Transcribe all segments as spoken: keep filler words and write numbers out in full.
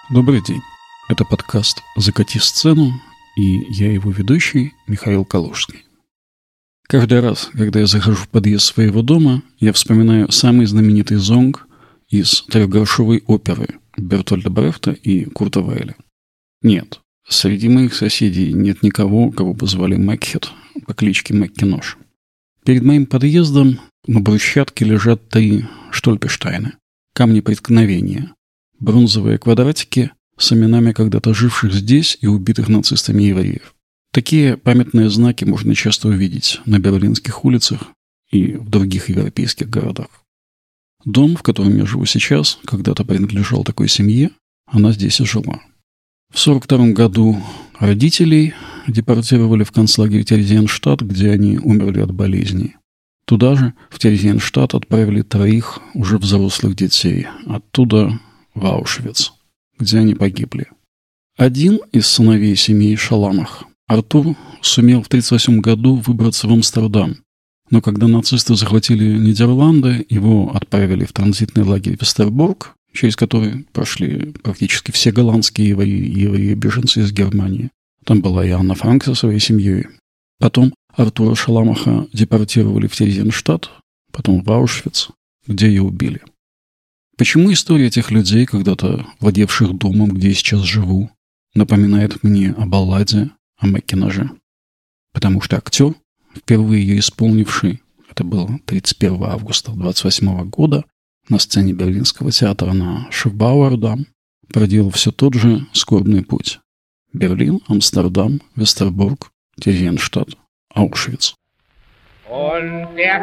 Добрый день. Это подкаст «Закати сцену», и я его ведущий Михаил Калужский. Каждый раз, когда я захожу в подъезд своего дома, я вспоминаю самый знаменитый зонг из трехгрошовой оперы Бертольда Брехта и Курта Вайля. Нет, среди моих соседей нет никого, кого бы звали Макхет по кличке Маккинош. Перед моим подъездом на брусчатке лежат три штольпештайна – камни преткновения, бронзовые квадратики с именами когда-то живших здесь и убитых нацистами евреев. Такие памятные знаки можно часто увидеть на берлинских улицах и в других европейских городах. Дом, в котором я живу сейчас, когда-то принадлежал такой семье, она здесь и жила. В сорок втором году родителей депортировали в концлагерь Терезиенштадт, где они умерли от болезней. Туда же, в Терезиенштадт, отправили троих уже взрослых детей, оттуда в Аушвиц, где они погибли. Один из сыновей семьи Шаламах, Артур, сумел в тридцать восьмом году выбраться в Амстердам, но когда нацисты захватили Нидерланды, его отправили в транзитный лагерь Вестерборг, через который прошли практически все голландские евреи и евреи-беженцы из Германии. Там была и Анна Франк со своей семьей. Потом Артура Шаламаха депортировали в Терезиенштадт, потом в Аушвиц, где ее убили. Почему история этих людей, когда-то владевших домом, где я сейчас живу, напоминает мне о балладе о Маккиноше? Потому что актер, впервые ее исполнивший, это было тридцать первого августа двадцать восьмого года, на сцене Берлинского театра на Шефбауэр-дам, проделал все тот же скорбный путь. Берлин, Амстердам, Вестерборг, Терезиенштадт, Аушвиц. Und der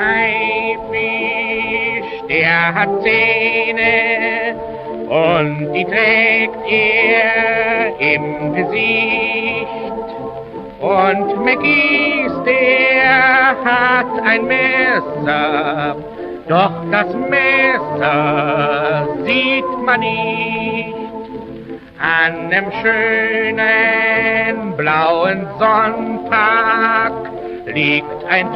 Haifisch, der hat Zähne und die trägt er im Gesicht. Und Mackies, der hat ein Messer, doch das Messer sieht man nicht. An dem schönen blauen Sonntag liegt ein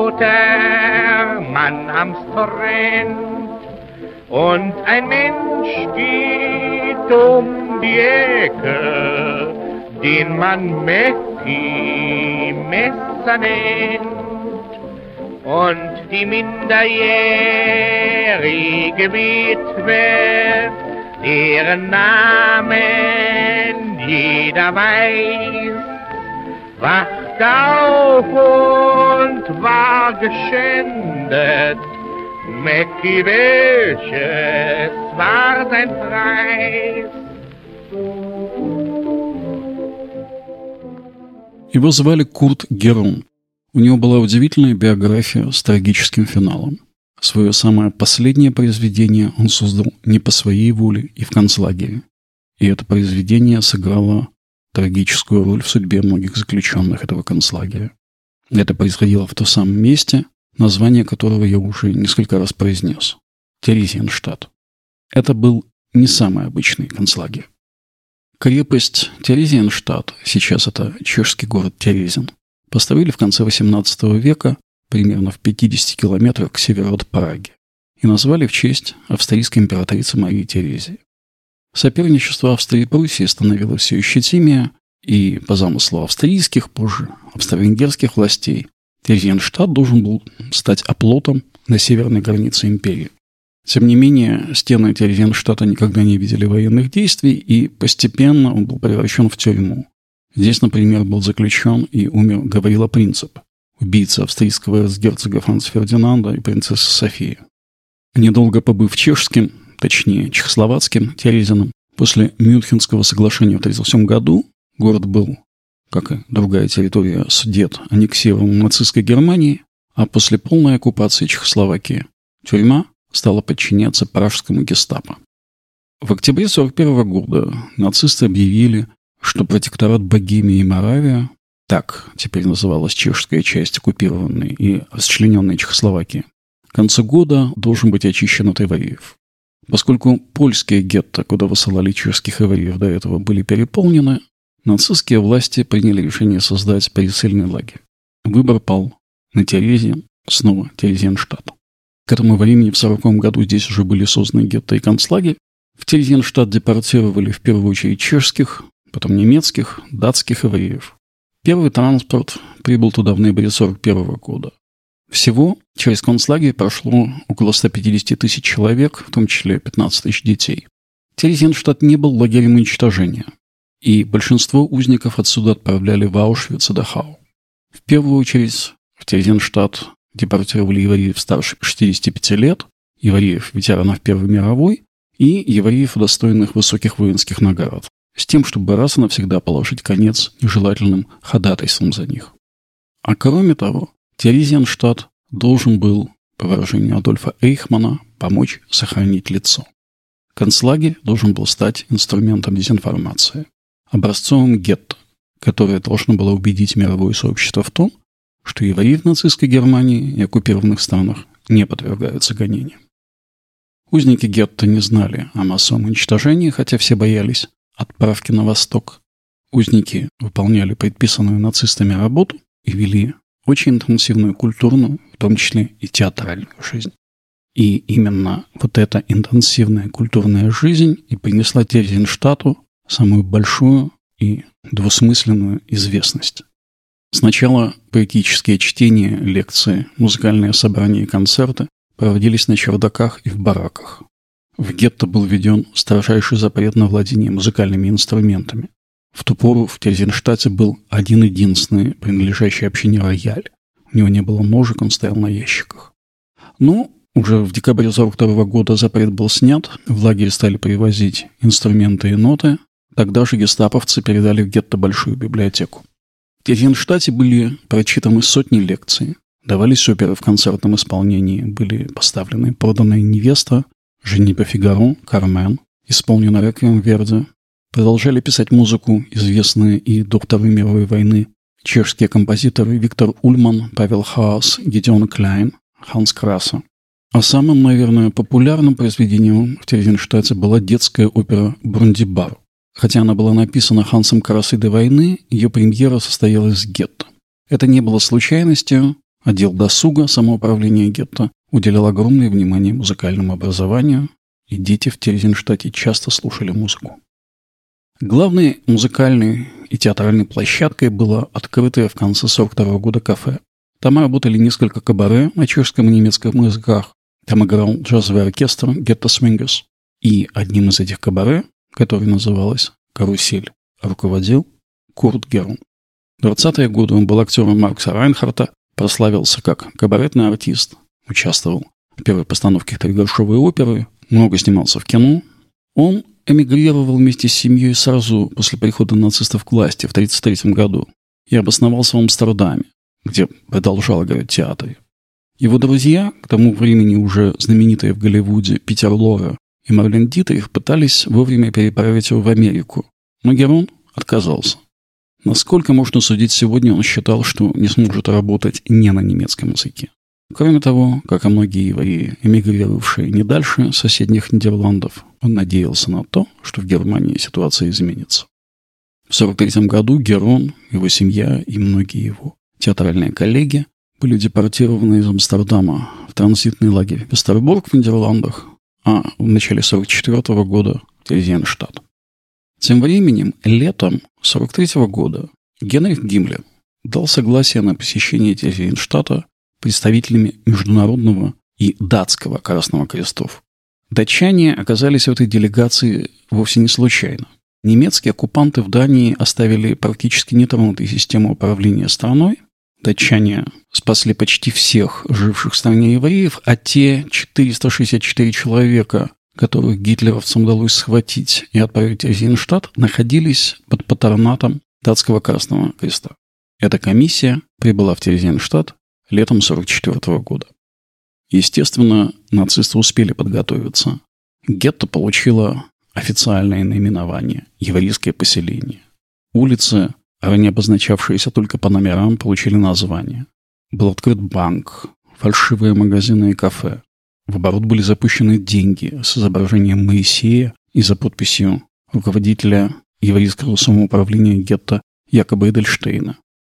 toter Mann am Strand und ein Mensch geht um die Ecke, den man Mackie Messer nennt. Und die minderjährige Witwe, deren Namen jeder weiß, wacht auf und war geschändet. Mackie, welches war sein Preis? Его звали Курт Герун. У него была удивительная биография с трагическим финалом. Свое самое последнее произведение он создал не по своей воле и в концлагере. И это произведение сыграло трагическую роль в судьбе многих заключенных этого концлагеря. Это происходило в том самом месте, название которого я уже несколько раз произнес – Терезиенштадт. Это был не самый обычный концлагерь. Крепость Терезиенштадт, сейчас это чешский город Терезин, построили в конце восемнадцатого века примерно в пятидесяти километрах к северу от Праги и назвали в честь австрийской императрицы Марии Терезии. Соперничество Австрии и Пруссии становилось все ощутимее, и по замыслу австрийских, позже австро-венгерских властей, Терезиенштадт должен был стать оплотом на северной границе империи. Тем не менее, стены Терезиенштадта никогда не видели военных действий, и постепенно он был превращен в тюрьму. Здесь, например, был заключен и умер Гаврила Принцип, убийца австрийского эрцгерцога Франца Фердинанда и принцессы Софии. Недолго побыв чешским, точнее чехословацким Терезином, после Мюнхенского соглашения в тысяча девятьсот тридцать седьмом году город был, как и другая территория Судет, аннексирован нацистской Германией, а после полной оккупации Чехословакии тюрьма стала подчиняться пражскому гестапо. В октябре сорок первого года нацисты объявили, что протекторат Богемия и Моравия, так теперь называлась чешская часть оккупированной и расчлененной Чехословакии, к концу года должен быть очищен от евреев. Поскольку польские гетто, куда высылали чешских евреев до этого, были переполнены, нацистские власти приняли решение создать пересыльный лагерь. Выбор пал на Терезиен, снова Терезиенштадт. К этому времени в сороковом году здесь уже были созданы гетто и концлагерь, В Тильзенштадт депортировали в первую очередь чешских, потом немецких, датских евреев. Первый транспорт прибыл туда в ноябре сорок первого года. Всего через концлагерь прошло около ста пятидесяти тысяч человек, в том числе пятнадцать тысяч детей. Тильзенштадт не был лагерем уничтожения, и большинство узников отсюда отправляли в Аушвиц и Дахау. В первую очередь в Тильзенштадт депортировали евреев старше шестидесяти пяти лет, евреев ветеранов Первой мировой и евреев, удостоенных высоких воинских наград, с тем, чтобы раз и навсегда положить конец нежелательным ходатайствам за них. А кроме того, Тильзенштадт должен был, по выражению Адольфа Эйхмана, помочь сохранить лицо. Концлагерь должен был стать инструментом дезинформации, образцовым гетто, которое должно было убедить мировое сообщество в том, что евреи в нацистской Германии и оккупированных странах не подвергаются гонениям. Узники гетто не знали о массовом уничтожении, хотя все боялись отправки на восток. Узники выполняли предписанную нацистами работу и вели очень интенсивную культурную, в том числе и театральную жизнь. И именно вот эта интенсивная культурная жизнь и принесла Тильзенштадту самую большую и двусмысленную известность. Сначала поэтические чтения, лекции, музыкальные собрания и концерты проводились на чердаках и в бараках. В гетто был введен строжайший запрет на владение музыкальными инструментами. В ту пору в Тильзенштадте был один-единственный принадлежащий общине рояль. У него не было ножек, он стоял на ящиках. Но уже в декабре сорок второго года запрет был снят, в лагерь стали привозить инструменты и ноты. Тогда же гестаповцы передали в гетто большую библиотеку. В Тильзенштадте были прочитаны сотни лекций, давались оперы в концертном исполнении, были поставлены «Проданная невеста», «Женитьба Фигаро», «Кармен», исполнена «Реквием» Верди. Продолжали писать музыку известные и до Второй мировой войны чешские композиторы Виктор Ульман, Павел Хаас, Гидеон Кляйн, Ханс Краса. А самым, наверное, популярным произведением в Тильзенштадте была детская опера «Брундибар». Хотя она была написана Хансом Красой до войны, ее премьера состоялась в гетто. Это не было случайностью. Отдел досуга самоуправления гетто уделял огромное внимание музыкальному образованию, и дети в Тильзенштадте часто слушали музыку. Главной музыкальной и театральной площадкой было открытое в конце сорок второго года кафе. Там работали несколько кабаре на чешском и немецком языках. Там играл джазовый оркестр «Гетто Свингерс». И одним из этих кабаре, который называлось «Карусель», руководил Курт Герн. В двадцатые годы он был актером Маркса Райнхарта, прославился как кабаретный артист, участвовал в первой постановке трехгрошовой оперы, много снимался в кино. Он эмигрировал вместе с семьей сразу после прихода нацистов к власти в тысяча девятьсот тридцать третьем году и обосновался в Амстердаме, где продолжал играть в театре. Его друзья, к тому времени уже знаменитые в Голливуде Питер Лорre и Марлен Дитрих, пытались вовремя переправить его в Америку, но Герон отказался. Насколько можно судить сегодня, он считал, что не сможет работать не на немецком языке. Кроме того, как и многие евреи, эмигрировавшие не дальше соседних Нидерландов, он надеялся на то, что в Германии ситуация изменится. В сорок третьем году Герон, его семья и многие его театральные коллеги были депортированы из Амстердама в транзитный лагерь Вестерборг в Нидерландах, а в начале сорок четвёртого года в Тильзенштадт. Тем временем, летом сорок третьего года Генрих Гиммлер дал согласие на посещение Тильзенштадта представителями Международного и Датского Красного Крестов. Датчане оказались в этой делегации вовсе не случайно. Немецкие оккупанты в Дании оставили практически нетронутой систему управления страной. Датчане спасли почти всех живших в стране евреев, а те четыреста шестьдесят четыре человека, которых гитлеровцам удалось схватить и отправить в Тильзенштадт, находились под патронатом Датского Красного Креста. Эта комиссия прибыла в Тильзенштадт летом сорок четвёртого года. Естественно, нацисты успели подготовиться. Гетто получило официальное наименование «Еврейское поселение». Улицы, ранее обозначавшиеся только по номерам, получили название. Был открыт банк, фальшивые магазины и кафе. В оборот были запущены деньги с изображением Моисея и за подписью руководителя еврейского самоуправления гетто Якоба Эдельштейна.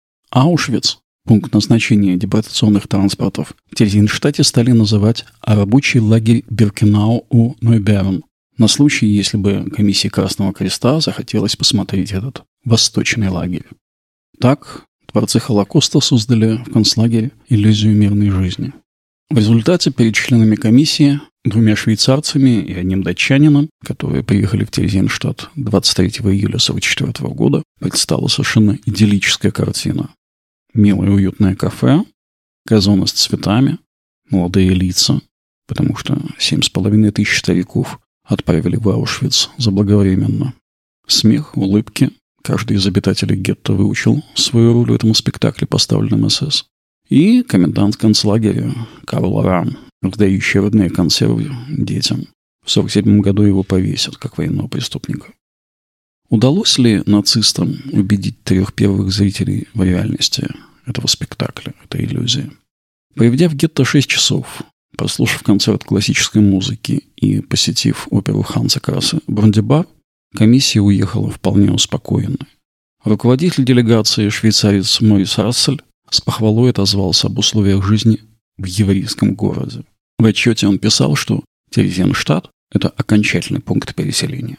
Аушвиц, пункт назначения депортационных транспортов, в Тильзенштадте стали называть рабочий лагерь Биркенау у Нойберн, на случай, если бы комиссии Красного Креста захотелось посмотреть этот восточный лагерь. Так, творцы Холокоста создали в концлагере иллюзию мирной жизни. В результате перед членами комиссии, двумя швейцарцами и одним датчанином, которые приехали в Терезинштадт двадцать третьего июля сорок четвёртого года, предстала совершенно идиллическая картина. Милое уютное кафе, газоны с цветами, молодые лица, потому что семь с половиной тысяч стариков отправили в Аушвиц заблаговременно. Смех, улыбки. Каждый из обитателей гетто выучил свою роль в этом спектакле, поставленном СС. И комендант концлагеря Карл Рам, раздающий родные консервы детям. В сорок седьмом году его повесят, как военного преступника. Удалось ли нацистам убедить трех первых зрителей в реальности этого спектакля, этой иллюзии? Проведя в гетто шесть часов, прослушав концерт классической музыки и посетив оперу Ханса Крассе «Брундибар», комиссия уехала вполне успокоенной. Руководитель делегации, швейцарец Морис Рассель, с похвалой отозвался об условиях жизни в еврейском городе. В отчете он писал, что Терезинштадт – это окончательный пункт переселения.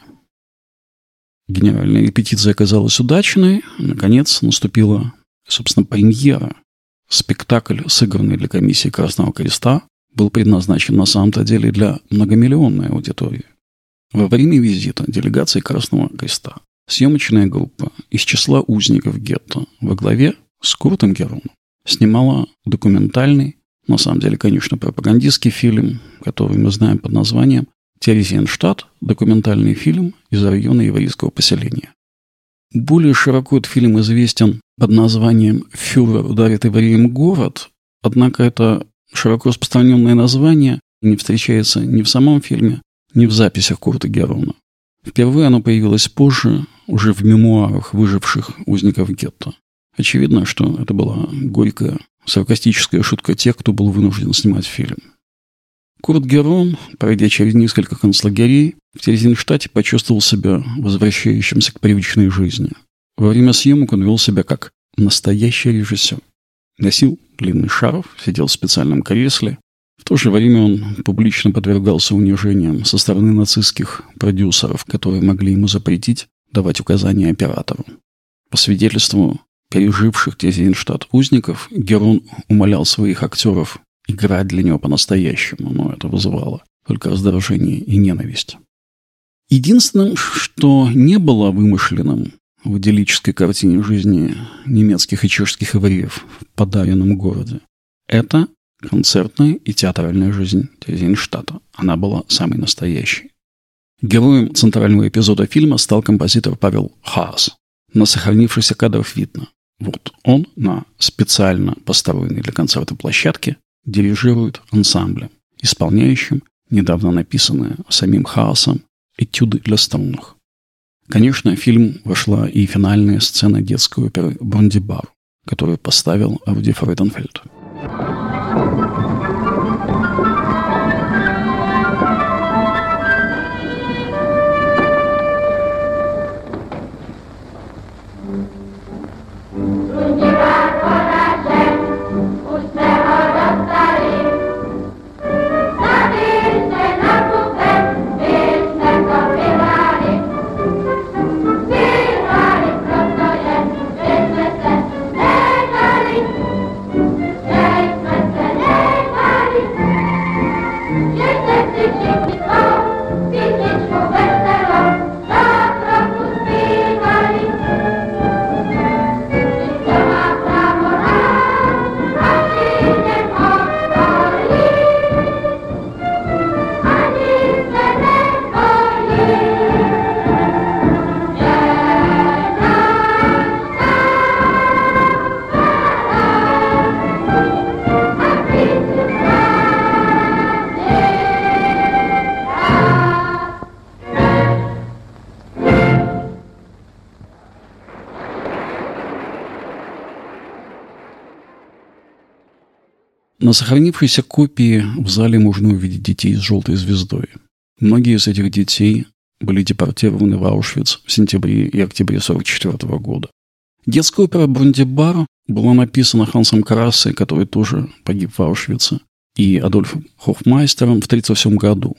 Генеральная репетиция оказалась удачной. Наконец наступила, собственно, премьера. Спектакль, сыгранный для комиссии Красного Креста, был предназначен на самом-то деле для многомиллионной аудитории. Во время визита делегации Красного Креста съемочная группа из числа узников гетто во главе с Куртом Героном снимала документальный, на самом деле, конечно, пропагандистский фильм, который мы знаем под названием «Терезинштадт», документальный фильм из района еврейского поселения. Более широко этот фильм известен под названием «Фюрер ударит евреям город», однако это широко распространенное название не встречается ни в самом фильме, ни в записях Курта Герона. Впервые оно появилось позже, уже в мемуарах выживших узников гетто. Очевидно, что это была горькая, саркастическая шутка тех, кто был вынужден снимать фильм. Курт Герон, пройдя через несколько концлагерей, в Терезинштадте почувствовал себя возвращающимся к привычной жизни. Во время съемок он вел себя как настоящий режиссер. Носил длинный шарф, сидел в специальном кресле. В то же время он публично подвергался унижениям со стороны нацистских продюсеров, которые могли ему запретить давать указания оператору. По свидетельству переживших Терезинштадт узников, Герон умолял своих актеров играть для него по-настоящему, но это вызывало только раздражение и ненависть. Единственным, что не было вымышленным в идиллической картине жизни немецких и чешских евреев в подаренном городе, это концертная и театральная жизнь Терезинштадта. Она была самой настоящей. Героем центрального эпизода фильма стал композитор Павел Хаас. На сохранившихся кадрах видно. Вот он на специально построенной для концерта площадке дирижирует ансамблем, исполняющим недавно написанные самим Хаасом этюды для струнных. Конечно, в фильм вошла и финальная сцена детской оперы «Брундибар», которую поставил Руди Фрейденфельд. На сохранившейся копии в зале можно увидеть детей с желтой звездой. Многие из этих детей были депортированы в Аушвиц в сентябре и октябре сорок четвёртого года. Детская опера «Брундибар» была написана Хансом Крассе, который тоже погиб в Аушвице, и Адольфом Хофмайстером в тысяча девятьсот тридцать восьмом году.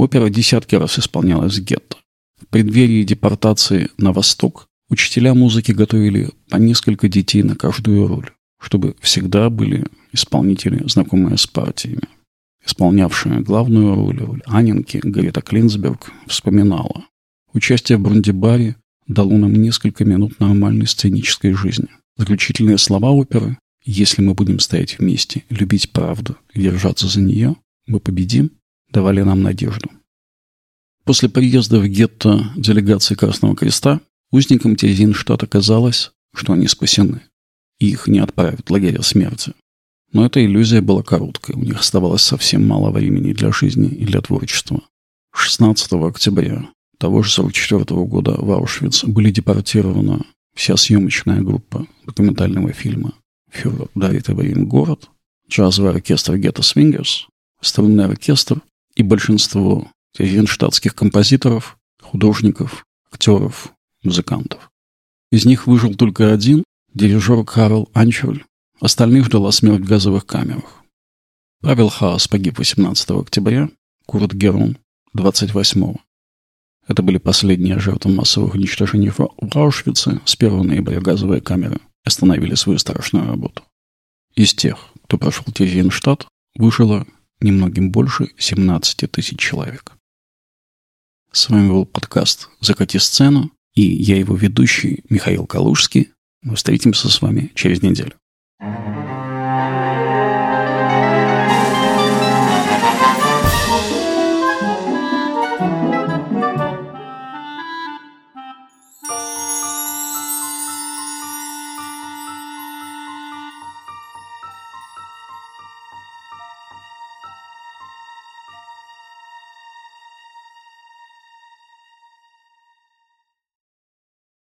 Опера десятки раз исполнялась в гетто. В преддверии депортации на восток учителя музыки готовили по несколько детей на каждую роль, чтобы всегда были исполнители, знакомые с партиями. Исполнявшая главную роль, роль Анненки, Грета Клинсберг, вспоминала: «Участие в Брундибаре дало нам несколько минут нормальной сценической жизни. Заключительные слова оперы: «Если мы будем стоять вместе, любить правду и держаться за нее, мы победим», давали нам надежду». После приезда в гетто делегации Красного Креста узникам Тирезинштадта казалось, что они спасены, и их не отправят в лагеря смерти. Но эта иллюзия была короткой, у них оставалось совсем мало времени для жизни и для творчества. шестнадцатого октября того же сорок четвёртого года в Аушвиц были депортированы вся съемочная группа документального фильма «Фюрер дарит евреям город», джазовый оркестр «Гетто Свингерс», струнный оркестр и большинство тирезинштадтских композиторов, художников, актеров, музыкантов. Из них выжил только один, дирижер Карл Анчерль. Остальных ждала смерть в газовых камерах. Павел Хаас погиб восемнадцатого октября, Курт Герон – двадцать восьмого. Это были последние жертвы массовых уничтожений в Аушвице. С первого ноября газовые камеры остановили свою страшную работу. Из тех, кто прошел Тирезинштадт, выжило немногим больше семнадцати тысяч человек. С вами был подкаст «Закати сцену», и я его ведущий Михаил Калужский. Мы встретимся с вами через неделю.